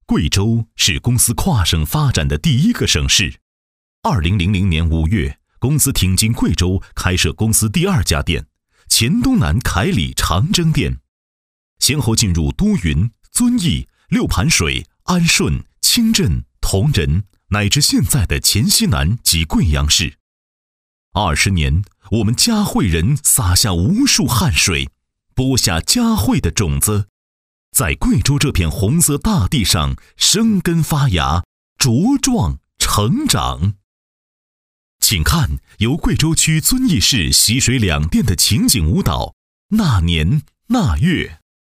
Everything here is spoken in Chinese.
贵州是公司跨省发展的第一个省市。2000年5月，公司挺进贵州，开设公司第2家店——黔东南凯里长征店，先后进入都匀、遵义、六盘水、安顺、清镇、铜仁，乃至现在的黔西南及贵阳市。20年，我们嘉惠人洒下无数汗水，播下嘉惠的种子，在贵州这片红色大地上生根发芽，茁壮成长。请看由贵州区遵义市习水两店的情景舞蹈《那年那月》。